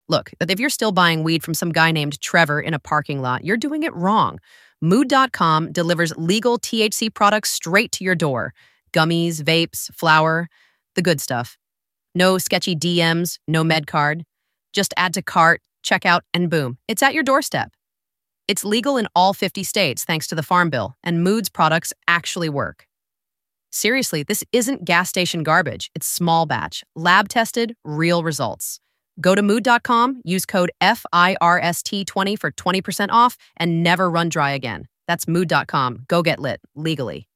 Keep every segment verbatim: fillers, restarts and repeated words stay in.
Look, if you're still buying weed from some guy named Trevor in a parking lot, you're doing it wrong. Mood dot com delivers legal T H C products straight to your door. Gummies, vapes, flour, the good stuff. No sketchy D Ms, no med card. Just add to cart, check out, and boom, it's at your doorstep. It's legal in all fifty states thanks to the Farm Bill, and Mood's products actually work. Seriously, this isn't gas station garbage. It's small batch, lab-tested, real results. Go to mood dot com, use code F I R S T twenty for twenty percent off, and never run dry again. That's mood dot com. Go get lit, legally.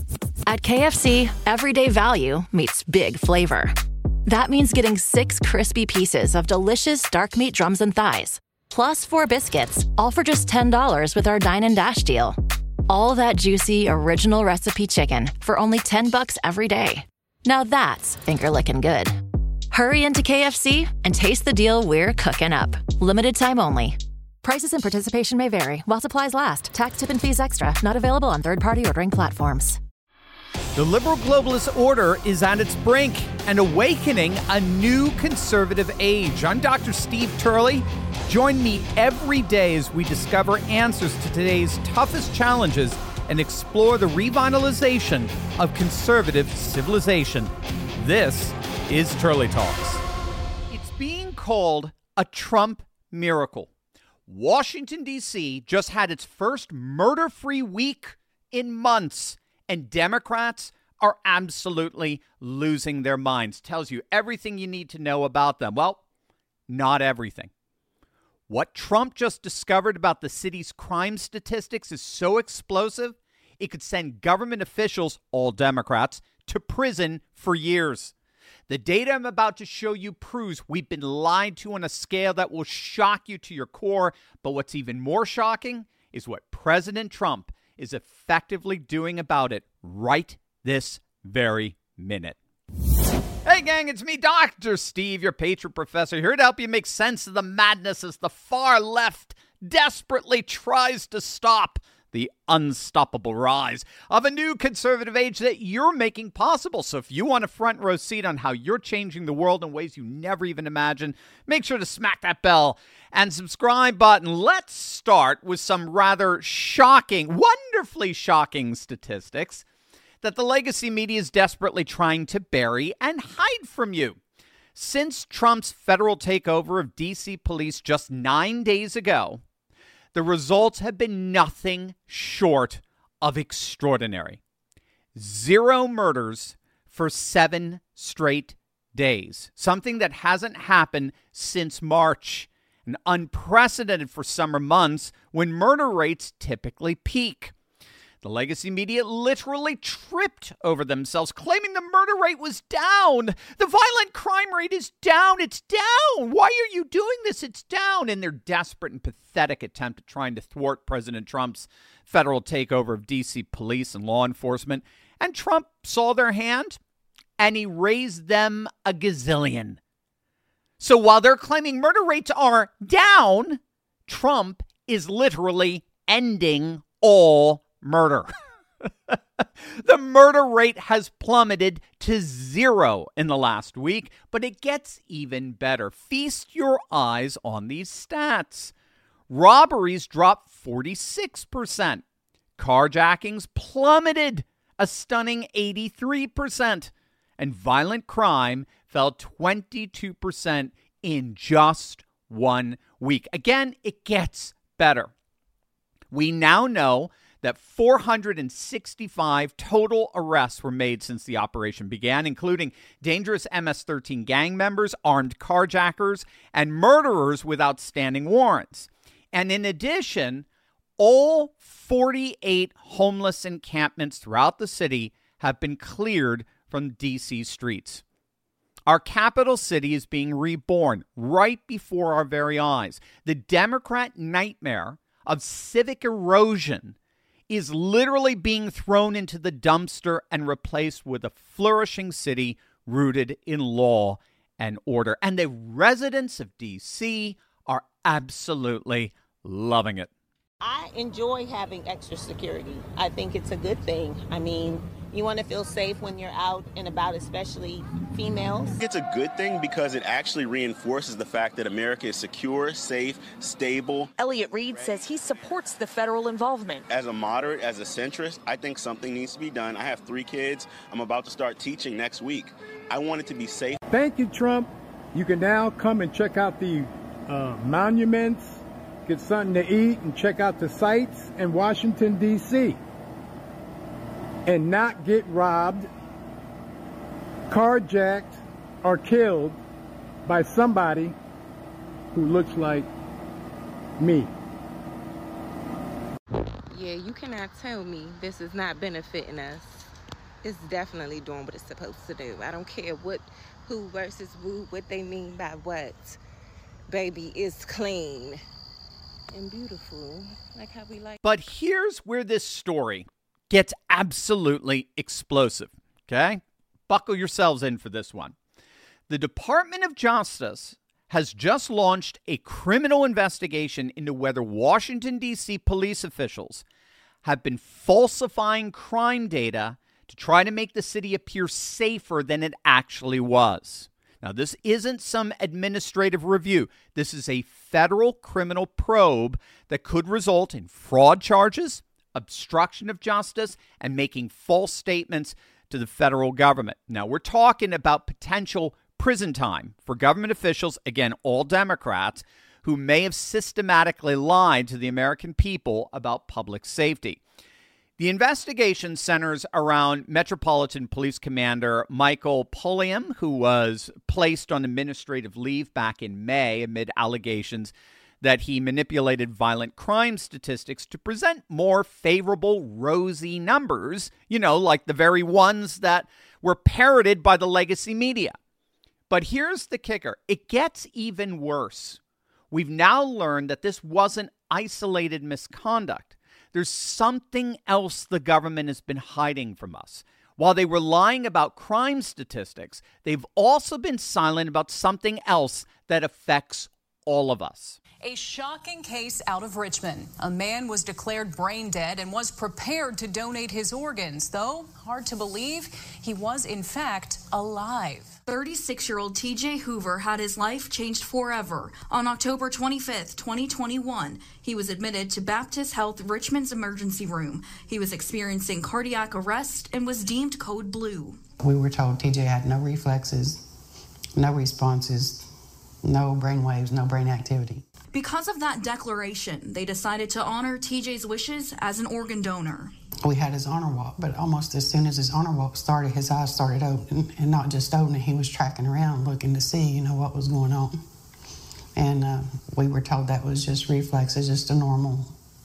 At K F C, everyday value meets big flavor. That means getting six crispy pieces of delicious dark meat drums and thighs, plus four biscuits, all for just ten dollars with our Dine and Dash deal. All that juicy, original recipe chicken for only ten bucks every day. Now that's finger-licking good. Hurry into K F C and taste the deal we're cooking up. Limited time only. Prices and participation may vary while supplies last. Tax, tip, and fees extra. Not available on third-party ordering platforms. The liberal globalist order is at its brink and awakening a new conservative age. I'm Doctor Steve Turley. Join me every day as we discover answers to today's toughest challenges and explore the revitalization of conservative civilization. This is Turley Talks. It's being called a Trump miracle. Washington, D C just had its first murder-free week in months, and Democrats are absolutely losing their minds. Tells you everything you need to know about them. Well, not everything. What Trump just discovered about the city's crime statistics is so explosive, it could send government officials, all Democrats, to prison for years. The data I'm about to show you proves we've been lied to on a scale that will shock you to your core. But what's even more shocking is what President Trump is effectively doing about it right this very minute. Hey gang, it's me, Doctor Steve, your patron professor, here to help you make sense of the madness as the far left desperately tries to stop the unstoppable rise of a new conservative age that you're making possible. So if you want a front row seat on how you're changing the world in ways you never even imagined, make sure to smack that bell and subscribe button. Let's start with some rather shocking, wonderfully shocking statistics that the legacy media is desperately trying to bury and hide from you. Since Trump's federal takeover of D C police just nine days ago, the results have been nothing short of extraordinary. Zero murders for seven straight days, something that hasn't happened since March, and unprecedented for summer months when murder rates typically peak. The legacy media literally tripped over themselves, claiming the murder rate was down. The violent crime rate is down. It's down. Why are you doing this? It's down. In their desperate and pathetic attempt at trying to thwart President Trump's federal takeover of D C police and law enforcement. And Trump saw their hand, and he raised them a gazillion. So while they're claiming murder rates are down, Trump is literally ending all murder. The murder rate has plummeted to zero in the last week, but it gets even better. Feast your eyes on these stats. Robberies dropped forty-six percent. Carjackings plummeted a stunning eighty-three percent. And violent crime fell twenty-two percent in just one week. Again, it gets better. We now know that four hundred sixty-five total arrests were made since the operation began, including dangerous M S thirteen gang members, armed carjackers, and murderers with outstanding warrants. And in addition, all forty-eight homeless encampments throughout the city have been cleared from D C streets. Our capital city is being reborn right before our very eyes. The Democrat nightmare of civic erosion is literally being thrown into the dumpster and replaced with a flourishing city rooted in law and order. And the residents of D C are absolutely loving it. I enjoy having extra security. I think it's a good thing. I mean, You want to feel safe when you're out and about, especially females. It's a good thing because it actually reinforces the fact that America is secure, safe, stable. Elliot Reed says he supports the federal involvement. As a moderate, as a centrist, I think something needs to be done. I have three kids. I'm about to start teaching next week. I want it to be safe. Thank you, Trump. You can now come and check out the uh, monuments, get something to eat, and check out the sites in Washington, D C and not get robbed, carjacked, or killed by somebody who looks like me. Yeah, you cannot tell me this is not benefiting us. It's definitely doing what it's supposed to do. I don't care what, who versus who, what they mean by what. Baby, it's clean and beautiful, like how we like. But here's where this story gets absolutely explosive, okay? Buckle yourselves in for this one. The Department of Justice has just launched a criminal investigation into whether Washington, D C police officials have been falsifying crime data to try to make the city appear safer than it actually was. Now, this isn't some administrative review. This is a federal criminal probe that could result in fraud charges, obstruction of justice, and making false statements to the federal government. Now, we're talking about potential prison time for government officials, again, all Democrats, who may have systematically lied to the American people about public safety. The investigation centers around Metropolitan Police Commander Michael Pulliam, who was placed on administrative leave back in May amid allegations that he manipulated violent crime statistics to present more favorable, rosy numbers, you know, like the very ones that were parroted by the legacy media. But here's the kicker. It gets even worse. We've now learned that this wasn't isolated misconduct. There's something else the government has been hiding from us. While they were lying about crime statistics, they've also been silent about something else that affects all of us. A shocking case out of Richmond. A man was declared brain dead and was prepared to donate his organs, though hard to believe he was in fact alive. thirty-six-year-old T J Hoover had his life changed forever. On October twenty-fifth, twenty twenty-one, he was admitted to Baptist Health Richmond's emergency room. He was experiencing cardiac arrest and was deemed code blue. We were told T J had no reflexes, no responses, no brain waves, no brain activity. Because of that declaration, they decided to honor T J's wishes as an organ donor. We had his honor walk, but almost as soon as his honor walk started, his eyes started open, and not just opening, he was tracking around looking to see, you know, what was going on. And uh, we were told that was just reflexes, just a normal,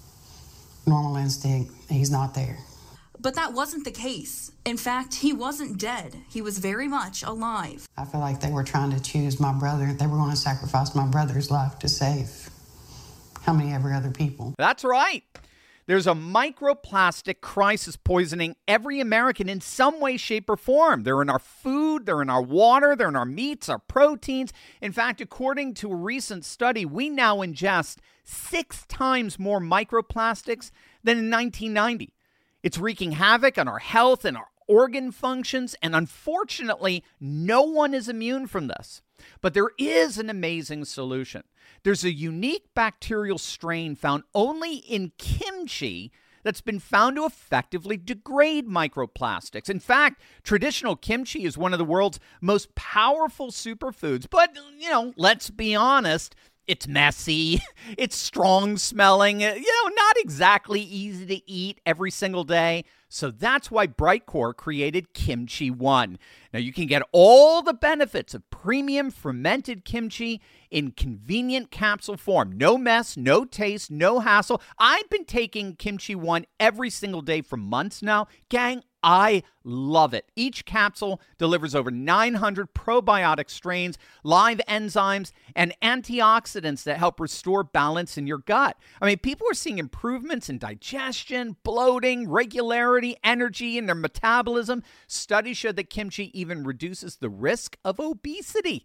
normal instinct. He's not there. But that wasn't the case. In fact, he wasn't dead. He was very much alive. I feel like they were trying to choose my brother. They were going to sacrifice my brother's life to save how many every other people. That's right. There's a microplastic crisis poisoning every American in some way, shape, or form. They're in our food, they're in our water, they're in our meats, our proteins. In fact, according to a recent study, we now ingest six times more microplastics than in nineteen ninety. It's wreaking havoc on our health and our organ functions, and unfortunately, no one is immune from this. But there is an amazing solution. There's a unique bacterial strain found only in kimchi that's been found to effectively degrade microplastics. In fact, traditional kimchi is one of the world's most powerful superfoods. But, you know, let's be honest, it's messy, it's strong smelling, you know, not exactly easy to eat every single day. So that's why Brightcore created Kimchi One. Now you can get all the benefits of premium fermented kimchi in convenient capsule form. No mess, no taste, no hassle. I've been taking Kimchi One every single day for months now. Gang, I love it. Each capsule delivers over nine hundred probiotic strains, live enzymes, and antioxidants that help restore balance in your gut. I mean, people are seeing improvements in digestion, bloating, regularity, energy, and their metabolism. Studies show that kimchi even reduces the risk of obesity.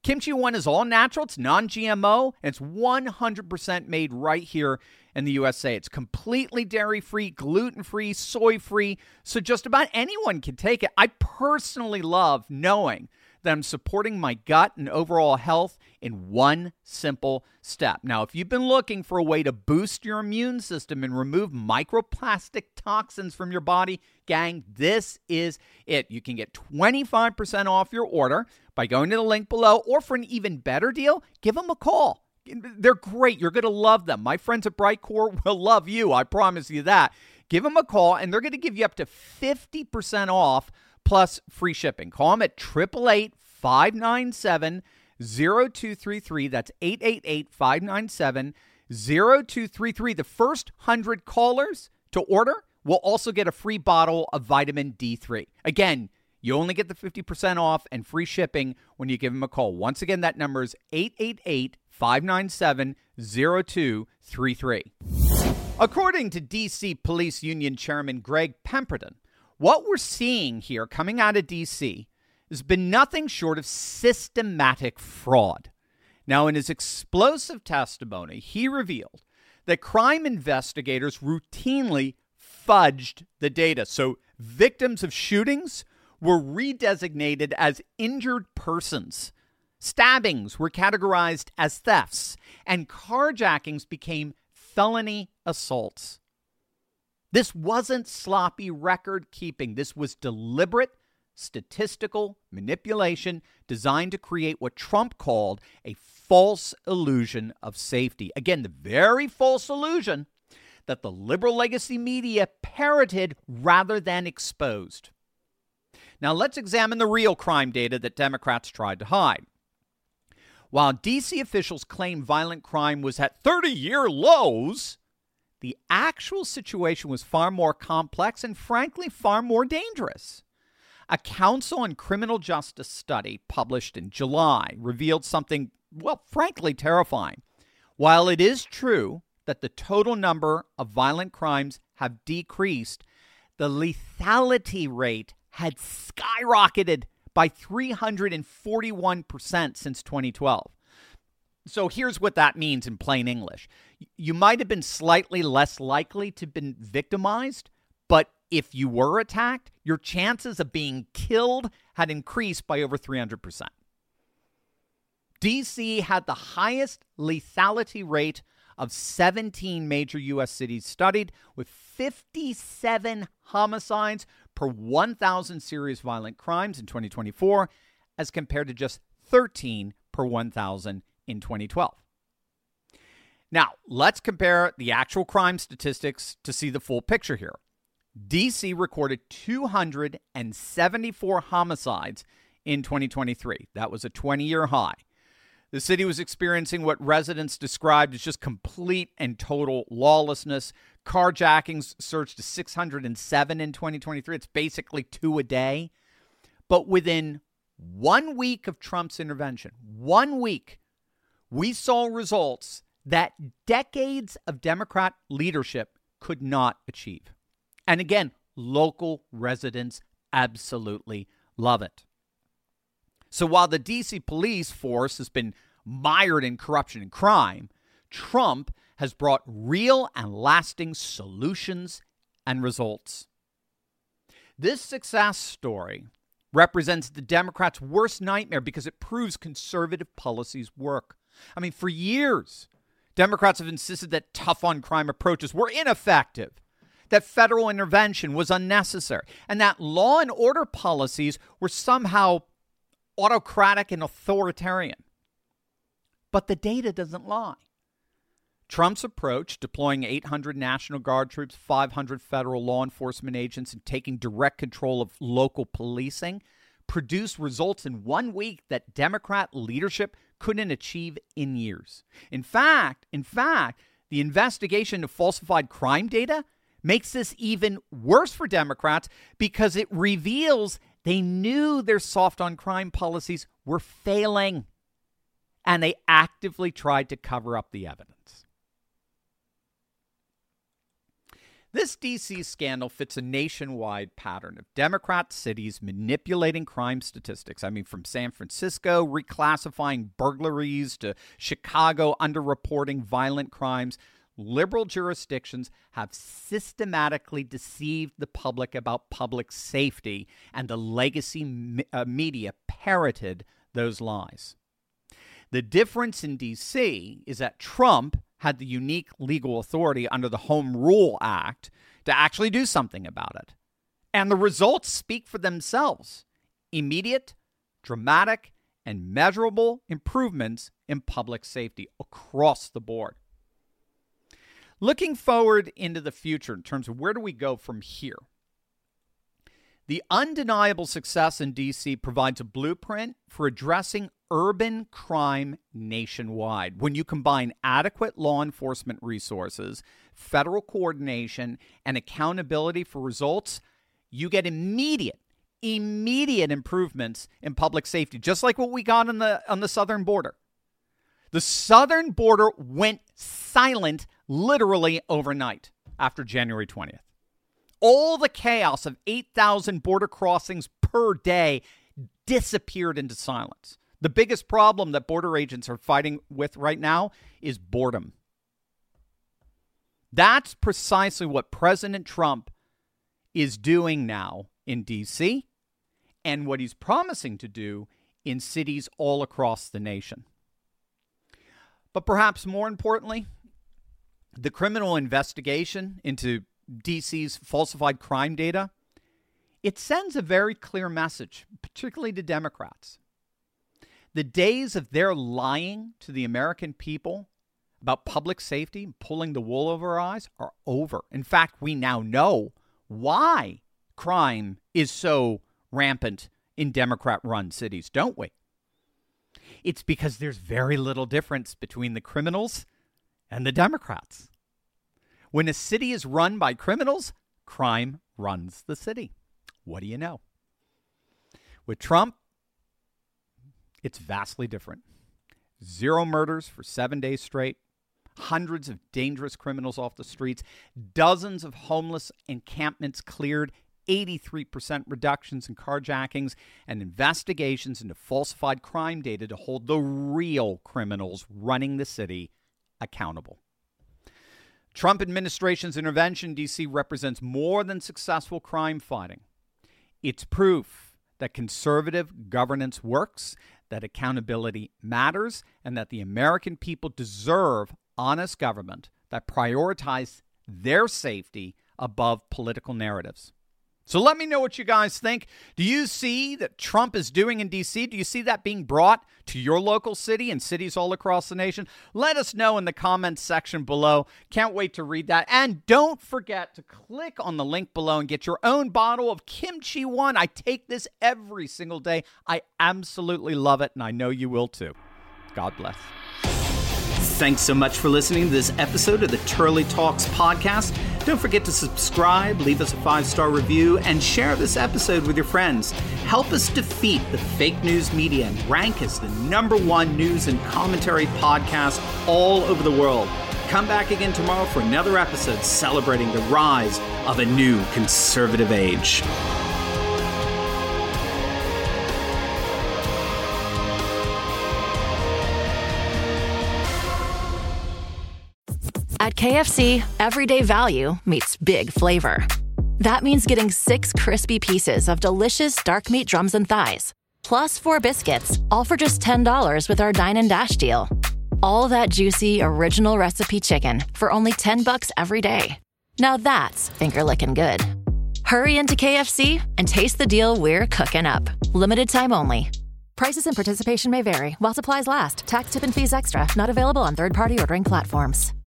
Kimchi One is all natural, it's non-G M O, and it's one hundred percent made right here in the U S A. It's completely dairy-free, gluten-free, soy-free, so just about anyone can take it. I personally love knowing that I'm supporting my gut and overall health in one simple step. Now, if you've been looking for a way to boost your immune system and remove microplastic toxins from your body, gang, this is it. You can get twenty-five percent off your order by going to the link below, or for an even better deal, give them a call. They're great. You're going to love them. My friends at Brightcore will love you. I promise you that. Give them a call, and they're going to give you up to fifty percent off plus free shipping. Call them at eight eight eight, five nine seven, zero two three three. That's eight eight eight, five nine seven, zero two three three. The first one hundred callers to order will also get a free bottle of vitamin D three. Again, you only get the fifty percent off and free shipping when you give them a call. Once again, that number is eight eight eight, five nine seven, zero two three three. According to D C Police Union Chairman Greg Pemberton, what we're seeing here coming out of D C has been nothing short of systematic fraud. Now, in his explosive testimony, he revealed that crime investigators routinely fudged the data. So victims of shootings were redesignated as injured persons. Stabbings were categorized as thefts, and carjackings became felony assaults. This wasn't sloppy record keeping. This was deliberate statistical manipulation designed to create what Trump called a false illusion of safety. Again, the very false illusion that the liberal legacy media parroted rather than exposed. Now, let's examine the real crime data that Democrats tried to hide. While D C officials claim violent crime was at thirty-year lows, the actual situation was far more complex and, frankly, far more dangerous. A Council on Criminal Justice study published in July revealed something, well, frankly, terrifying. While it is true that the total number of violent crimes have decreased, the lethality rate had skyrocketed by three hundred forty-one percent since twenty twelve. So here's what that means in plain English. You might have been slightly less likely to have been victimized, but if you were attacked, your chances of being killed had increased by over three hundred percent. D C had the highest lethality rate of seventeen major U S cities studied, with fifty-seven homicides per one thousand serious violent crimes in twenty twenty-four, as compared to just thirteen per one thousand in twenty twelve. Now, let's compare the actual crime statistics to see the full picture here. D C recorded two hundred seventy-four homicides in twenty twenty-three. That was a twenty-year high. The city was experiencing what residents described as just complete and total lawlessness. Carjackings surged to six hundred seven in twenty twenty-three. It's basically two a day. But within one week of Trump's intervention, one week, we saw results that decades of Democrat leadership could not achieve. And again, local residents absolutely love it. So while the D C police force has been mired in corruption and crime, Trump has brought real and lasting solutions and results. This success story represents the Democrats' worst nightmare because it proves conservative policies work. I mean, for years, Democrats have insisted that tough-on-crime approaches were ineffective, that federal intervention was unnecessary, and that law and order policies were somehow autocratic and authoritarian. But the data doesn't lie. Trump's approach, deploying eight hundred National Guard troops, five hundred federal law enforcement agents, and taking direct control of local policing, produced results in one week that Democrat leadership couldn't achieve in years. In fact, in fact, the investigation of falsified crime data makes this even worse for Democrats because it reveals they knew their soft-on-crime policies were failing, and they actively tried to cover up the evidence. This D C scandal fits a nationwide pattern of Democrat cities manipulating crime statistics. I mean, from San Francisco reclassifying burglaries to Chicago underreporting violent crimes. Liberal jurisdictions have systematically deceived the public about public safety, and the legacy me- uh, media parroted those lies. The difference in D C is that Trump had the unique legal authority under the Home Rule Act to actually do something about it. And the results speak for themselves. Immediate, dramatic, and measurable improvements in public safety across the board. Looking forward into the future in terms of where do we go from here? The undeniable success in D C provides a blueprint for addressing urban crime nationwide. When you combine adequate law enforcement resources, federal coordination, and accountability for results, you get immediate, immediate improvements in public safety, just like what we got on the on the southern border. The southern border went silent literally overnight after January twentieth. All the chaos of eight thousand border crossings per day disappeared into silence. The biggest problem that border agents are fighting with right now is boredom. That's precisely what President Trump is doing now in D C and what he's promising to do in cities all across the nation. But perhaps more importantly, the criminal investigation into D C's falsified crime data, it sends a very clear message, particularly to Democrats. The days of their lying to the American people about public safety, pulling the wool over our eyes, are over. In fact, we now know why crime is so rampant in Democrat-run cities, don't we? It's because there's very little difference between the criminals and the Democrats. When a city is run by criminals, crime runs the city. What do you know? With Trump, it's vastly different. Zero murders for seven days straight, hundreds of dangerous criminals off the streets, dozens of homeless encampments cleared, eighty-three percent reductions in carjackings, and investigations into falsified crime data to hold the real criminals running the city accountable. Trump administration's intervention in D C represents more than successful crime fighting. It's proof that conservative governance works, that accountability matters, and that the American people deserve honest government that prioritizes their safety above political narratives. So let me know what you guys think. Do you see that Trump is doing in D C? Do you see that being brought to your local city and cities all across the nation? Let us know in the comments section below. Can't wait to read that. And don't forget to click on the link below and get your own bottle of Kimchi One. I take this every single day. I absolutely love it, and I know you will too. God bless. Thanks so much for listening to this episode of the Turley Talks podcast. Don't forget to subscribe, leave us a five-star review, and share this episode with your friends. Help us defeat the fake news media and rank as the number one news and commentary podcast all over the world. Come back again tomorrow for another episode celebrating the rise of a new conservative age. At K F C, everyday value meets big flavor. That means getting six crispy pieces of delicious dark meat drums and thighs, plus four biscuits, all for just ten dollars with our Dine and Dash deal. All that juicy, original recipe chicken for only ten bucks every day. Now that's finger-licking good. Hurry into K F C and taste the deal we're cooking up. Limited time only. Prices and participation may vary while supplies last. Tax, tip, and fees extra. Not available on third-party ordering platforms.